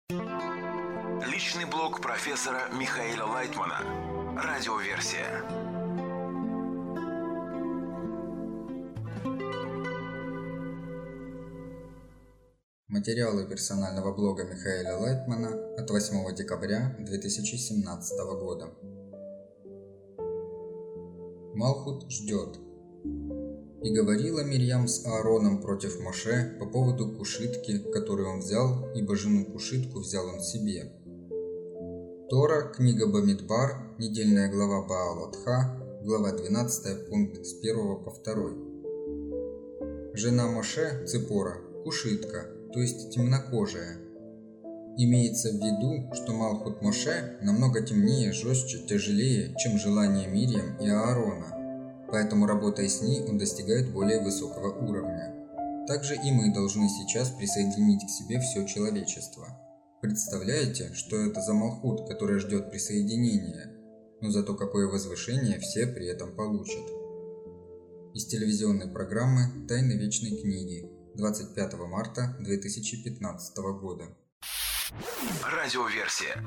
Личный блог профессора Михаила Лайтмана. Радиоверсия. Материалы персонального блога Михаила Лайтмана от 8 декабря 2017 года. Малхут ждет. И говорила Мирьям с Аароном против Моше по поводу кушитки, которую он взял, ибо жену кушитку взял он себе. Тора, книга Бамидбар, недельная глава Баал-Атха, глава 12, пункт с 1 по 2. Жена Моше, Ципора, кушитка, то есть темнокожая. Имеется в виду, что Малхут Моше намного темнее, жестче, тяжелее, чем желание Мирьям и Аарона. Поэтому, работая с ней, он достигает более высокого уровня. Также и мы должны сейчас присоединить к себе все человечество. Представляете, что это за Малхут, который ждет присоединения, но зато какое возвышение все при этом получат. Из телевизионной программы «Тайны вечной книги» 25 марта 2015 года. Радиоверсия.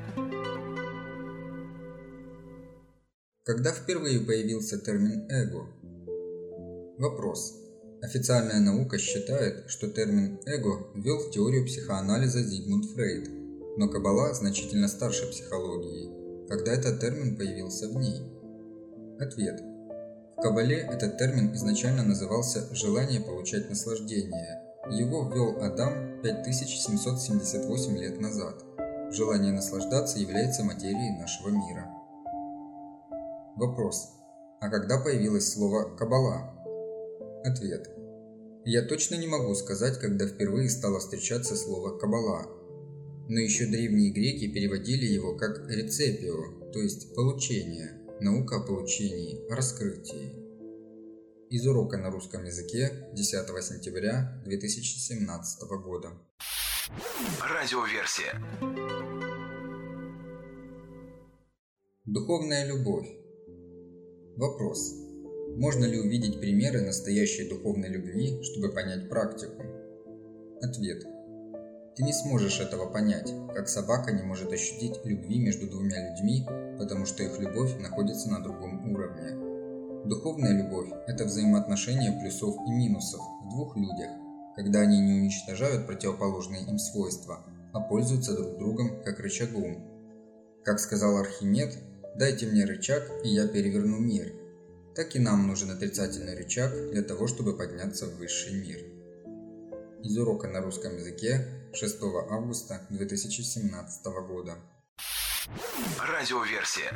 Когда впервые появился термин «эго»? Вопрос. Официальная наука считает, что термин «эго» ввел в теорию психоанализа Зигмунд Фрейд, но Каббала значительно старше психологии. Когда этот термин появился в ней? Ответ. В Каббале этот термин изначально назывался «желание получать наслаждение». Его ввел Адам 5778 лет назад. Желание наслаждаться является материей нашего мира. Вопрос. А когда появилось слово «каббала»? Ответ. Я точно не могу сказать, когда впервые стало встречаться слово «каббала». Но еще древние греки переводили его как «рецепио», то есть «получение», наука о получении, о раскрытии. Из урока на русском языке 10 сентября 2017 года. Радиоверсия. Духовная любовь. Вопрос. Можно ли увидеть примеры настоящей духовной любви, чтобы понять практику? Ответ. Ты не сможешь этого понять, как собака не может ощутить любви между двумя людьми, потому что их любовь находится на другом уровне. Духовная любовь – это взаимоотношение плюсов и минусов в двух людях, когда они не уничтожают противоположные им свойства, а пользуются друг другом как рычагом. Как сказал Архимед, «Дайте мне рычаг, и я переверну мир». Так и нам нужен отрицательный рычаг для того, чтобы подняться в высший мир. Из урока на русском языке 6 августа 2017 года. Радиоверсия.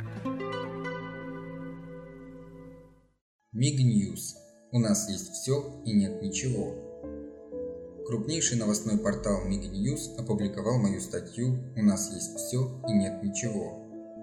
Миг Ньюс. У нас есть все и нет ничего. Крупнейший новостной портал Миг Ньюс опубликовал мою статью «У нас есть все и нет ничего».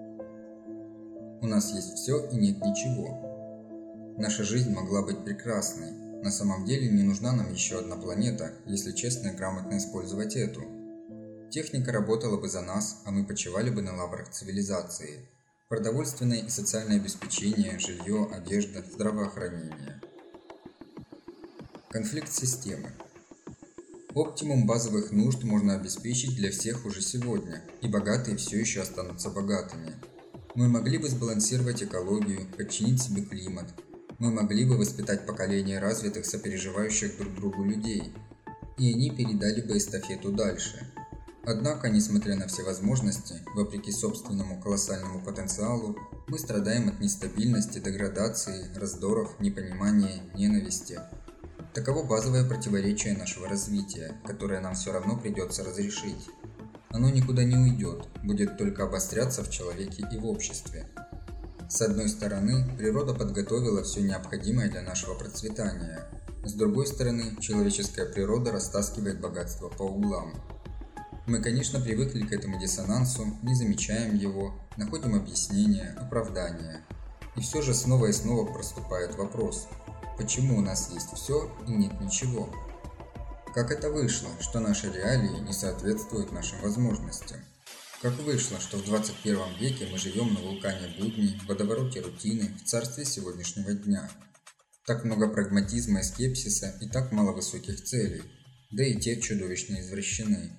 У нас есть все и нет ничего. Наша жизнь могла быть прекрасной. На самом деле не нужна нам еще одна планета, если честно и грамотно использовать эту. Техника работала бы за нас, а мы почивали бы на лаврах цивилизации. Продовольственное и социальное обеспечение, жилье, одежда, здравоохранение. Конфликт системы. Оптимум базовых нужд можно обеспечить для всех уже сегодня, и богатые все еще останутся богатыми. Мы могли бы сбалансировать экологию, подчинить себе климат. Мы могли бы воспитать поколение развитых, сопереживающих друг другу людей, и они передали бы эстафету дальше. Однако, несмотря на все возможности, вопреки собственному колоссальному потенциалу, мы страдаем от нестабильности, деградации, раздоров, непонимания, ненависти. Таково базовое противоречие нашего развития, которое нам все равно придется разрешить. Оно никуда не уйдет, будет только обостряться в человеке и в обществе. С одной стороны, природа подготовила все необходимое для нашего процветания. С другой стороны, человеческая природа растаскивает богатство по углам. Мы, конечно, привыкли к этому диссонансу, не замечаем его, находим объяснения, оправдания. И все же снова и снова проступает вопрос, почему у нас есть все и нет ничего? Как это вышло, что наши реалии не соответствуют нашим возможностям? Как вышло, что в 21 веке мы живем на вулкане будней, в водовороте рутины, в царстве сегодняшнего дня? Так много прагматизма и скепсиса и так мало высоких целей, да и те чудовищно извращены.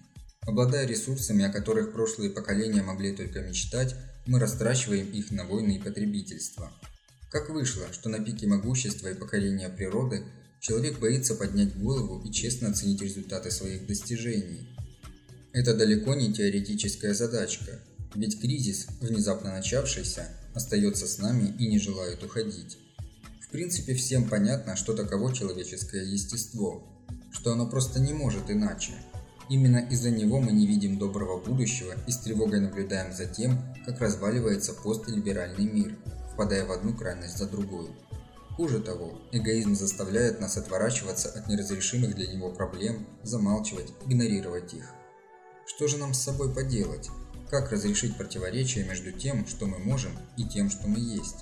Обладая ресурсами, о которых прошлые поколения могли только мечтать, мы растрачиваем их на войны и потребительство. Как вышло, что на пике могущества и покорения природы человек боится поднять голову и честно оценить результаты своих достижений? Это далеко не теоретическая задачка, ведь кризис, внезапно начавшийся, остается с нами и не желает уходить. В принципе, всем понятно, что таково человеческое естество, что оно просто не может иначе. Именно из-за него мы не видим доброго будущего и с тревогой наблюдаем за тем, как разваливается постлиберальный мир, впадая в одну крайность за другой. Хуже того, эгоизм заставляет нас отворачиваться от неразрешимых для него проблем, замалчивать, игнорировать их. Что же нам с собой поделать? Как разрешить противоречие между тем, что мы можем, и тем, что мы есть?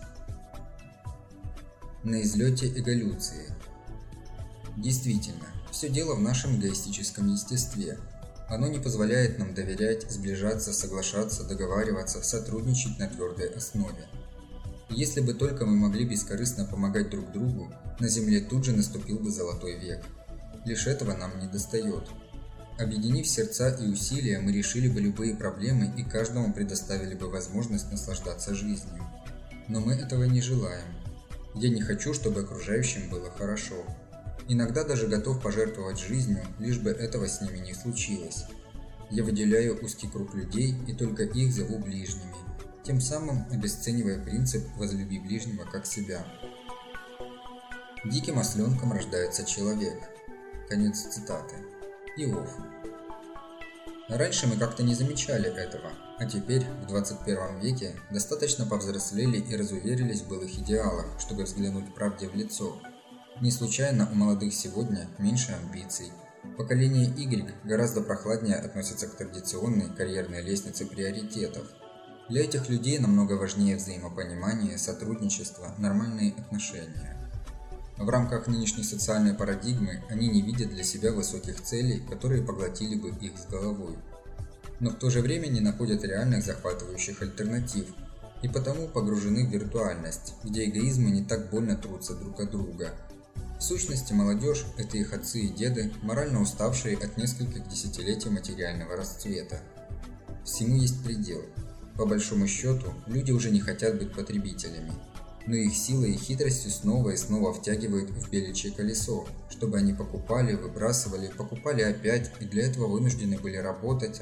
На излете эволюции. Действительно, все дело в нашем эгоистическом естестве. Оно не позволяет нам доверять, сближаться, соглашаться, договариваться, сотрудничать на твердой основе. Если бы только мы могли бескорыстно помогать друг другу, на Земле тут же наступил бы золотой век. Лишь этого нам недостает. Объединив сердца и усилия, мы решили бы любые проблемы и каждому предоставили бы возможность наслаждаться жизнью. Но мы этого не желаем. Я не хочу, чтобы окружающим было хорошо. Иногда даже готов пожертвовать жизнью, лишь бы этого с ними не случилось. Я выделяю узкий круг людей и только их зову ближними, тем самым обесценивая принцип «возлюби ближнего как себя». Диким осленком рождается человек. Конец цитаты. Иов. Раньше мы как-то не замечали этого, а теперь, в 21 веке, достаточно повзрослели и разуверились в былых идеалах, чтобы взглянуть правде в лицо. Не случайно у молодых сегодня меньше амбиций. Поколение Y гораздо прохладнее относится к традиционной карьерной лестнице приоритетов. Для этих людей намного важнее взаимопонимание, сотрудничество, нормальные отношения. В рамках нынешней социальной парадигмы они не видят для себя высоких целей, которые поглотили бы их с головой. Но в то же время не находят реальных захватывающих альтернатив, и потому погружены в виртуальность, где эгоизмы не так больно трутся друг от друга. В сущности, молодежь – это их отцы и деды, морально уставшие от нескольких десятилетий материального расцвета. Всему есть предел. По большому счету, люди уже не хотят быть потребителями. Но их силой и хитростью снова и снова втягивают в беличье колесо, чтобы они покупали, выбрасывали, покупали опять, и для этого вынуждены были работать.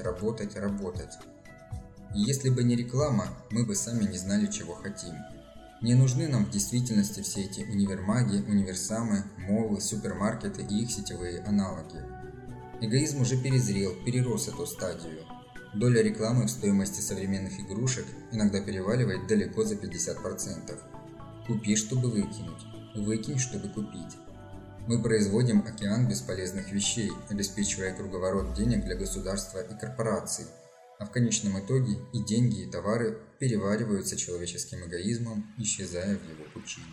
И если бы не реклама, мы бы сами не знали, чего хотим. Не нужны нам в действительности все эти универмаги, универсамы, моллы, супермаркеты и их сетевые аналоги. Эгоизм уже перезрел, перерос эту стадию. Доля рекламы в стоимости современных игрушек иногда переваливает далеко за 50%. Купи, чтобы выкинуть, выкинь, чтобы купить. Мы производим океан бесполезных вещей, обеспечивая круговорот денег для государства и корпораций, а в конечном итоге и деньги, и товары перевариваются человеческим эгоизмом, исчезая в его пучине.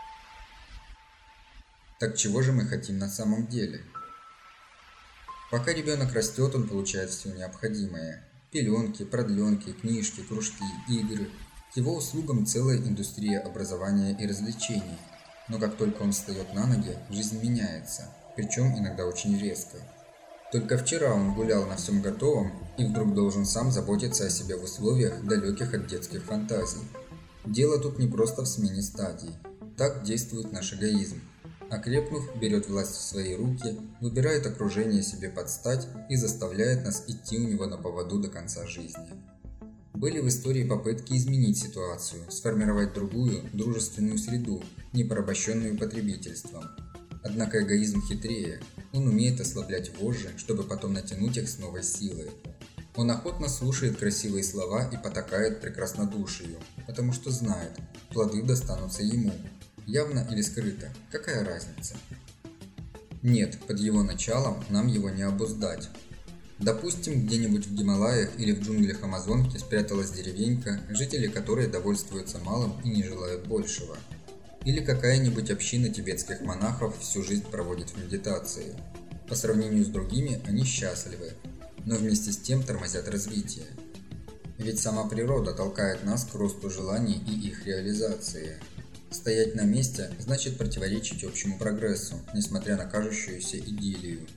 Так чего же мы хотим на самом деле? Пока ребенок растет, он получает все необходимое. Пеленки, продленки, книжки, кружки, игры. К его услугам целая индустрия образования и развлечений. Но как только он встает на ноги, жизнь меняется, причем иногда очень резко. Только вчера он гулял на всем готовом и вдруг должен сам заботиться о себе в условиях, далеких от детских фантазий. Дело тут не просто в смене стадий. Так действует наш эгоизм. Окрепнув, берет власть в свои руки, выбирает окружение себе под стать и заставляет нас идти у него на поводу до конца жизни. Были в истории попытки изменить ситуацию, сформировать другую, дружественную среду, не порабощенную потребительством. Однако эгоизм хитрее, он умеет ослаблять вожжи, чтобы потом натянуть их с новой силой. Он охотно слушает красивые слова и потакает прекраснодушию, потому что знает, плоды достанутся ему. Явно или скрыто, какая разница? Нет, под его началом нам его не обуздать. Допустим, где-нибудь в Гималаях или в джунглях Амазонки спряталась деревенька, жители которой довольствуются малым и не желают большего. Или какая-нибудь община тибетских монахов всю жизнь проводит в медитации. По сравнению с другими они счастливы, но вместе с тем тормозят развитие. Ведь сама природа толкает нас к росту желаний и их реализации. Стоять на месте значит противоречить общему прогрессу, несмотря на кажущуюся идиллию.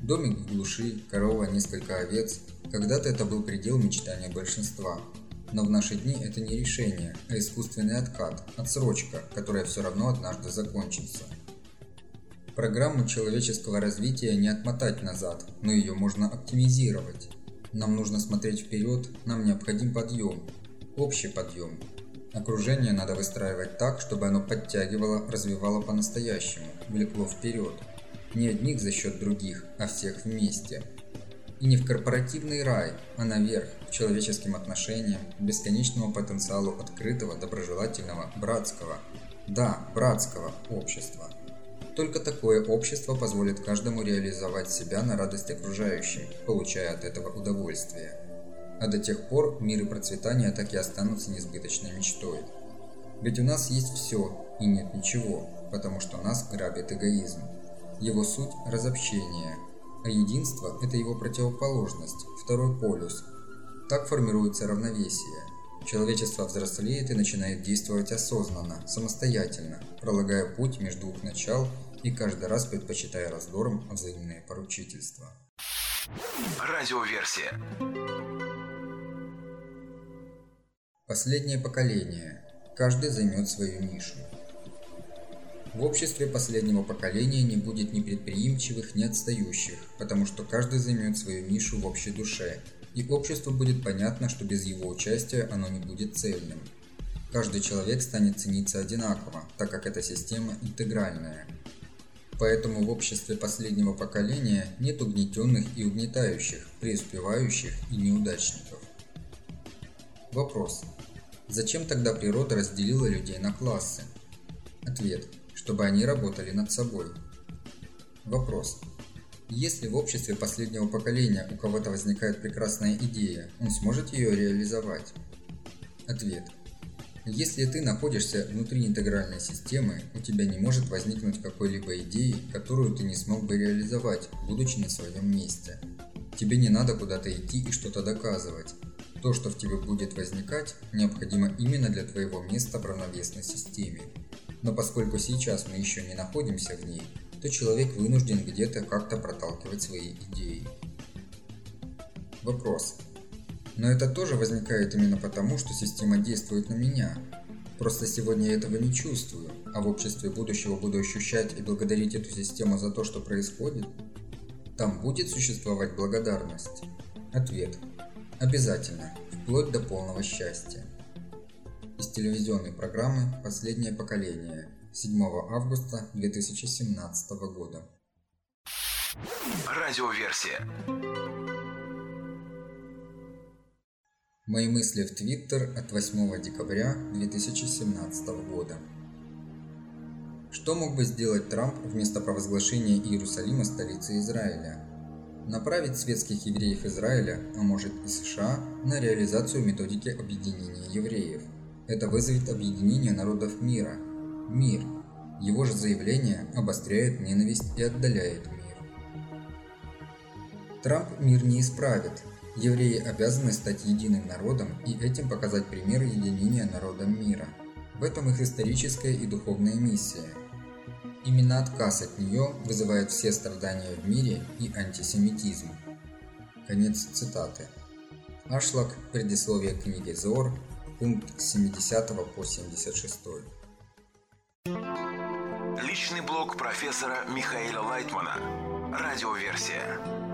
Домик в глуши, корова, несколько овец. Когда-то это был предел мечтания большинства. Но в наши дни это не решение, а искусственный откат, отсрочка, которая все равно однажды закончится. Программу человеческого развития не отмотать назад, но ее можно оптимизировать. Нам нужно смотреть вперед, нам необходим подъем, общий подъем. Окружение надо выстраивать так, чтобы оно подтягивало, развивало по-настоящему, влекло вперед. Не одних за счет других, а всех вместе. И не в корпоративный рай, а наверх, к человеческим отношениям, к бесконечному потенциалу открытого, доброжелательного, братского, братского общества. Только такое общество позволит каждому реализовать себя на радость окружающим, получая от этого удовольствие. А до тех пор мир и процветание так и останутся несбыточной мечтой. Ведь у нас есть все и нет ничего, потому что нас грабит эгоизм. Его суть – разобщение, а единство – это его противоположность, второй полюс. Так формируется равновесие. Человечество взрослеет и начинает действовать осознанно, самостоятельно, пролагая путь между двух начал и каждый раз предпочитая раздорам взаимное поручительство. Радиоверсия. Последнее поколение. Каждый займет свою нишу. В обществе последнего поколения не будет ни предприимчивых, ни отстающих, потому что каждый займет свою нишу в общей душе, и обществу будет понятно, что без его участия оно не будет цельным. Каждый человек станет цениться одинаково, так как эта система интегральная. Поэтому в обществе последнего поколения нет угнетенных и угнетающих, преуспевающих и неудачников. Вопрос. Зачем тогда природа разделила людей на классы? Ответ. Чтобы они работали над собой. Вопрос. Если в обществе последнего поколения у кого-то возникает прекрасная идея, он сможет ее реализовать? Ответ. Если ты находишься внутри интегральной системы, у тебя не может возникнуть какой-либо идеи, которую ты не смог бы реализовать, будучи на своем месте. Тебе не надо куда-то идти и что-то доказывать. То, что в тебе будет возникать, необходимо именно для твоего места в равновесной системе. Но поскольку сейчас мы еще не находимся в ней, то человек вынужден где-то как-то проталкивать свои идеи. Вопрос. Но это тоже возникает именно потому, что система действует на меня. Просто сегодня я этого не чувствую, а в обществе будущего буду ощущать и благодарить эту систему за то, что происходит? Там будет существовать благодарность? Ответ. Обязательно, вплоть до полного счастья. Из телевизионной программы «Последнее поколение» 7 августа 2017 года. Радиоверсия. Мои мысли в Твиттер от 8 декабря 2017 года. Что мог бы сделать Трамп вместо провозглашения Иерусалима столицей Израиля? Направить светских евреев Израиля, а может и США, на реализацию методики объединения евреев. Это вызовет объединение народов мира. Мир. Его же заявление обостряет ненависть и отдаляет мир. Трамп мир не исправит. Евреи обязаны стать единым народом и этим показать пример единения народам мира. В этом их историческая и духовная миссия. Именно отказ от нее вызывает все страдания в мире и антисемитизм. Конец цитаты. Ашлак, предисловие к книге Зоар, пункт с 70 по 76. Личный блог профессора Михаила Лайтмана. Радиоверсия.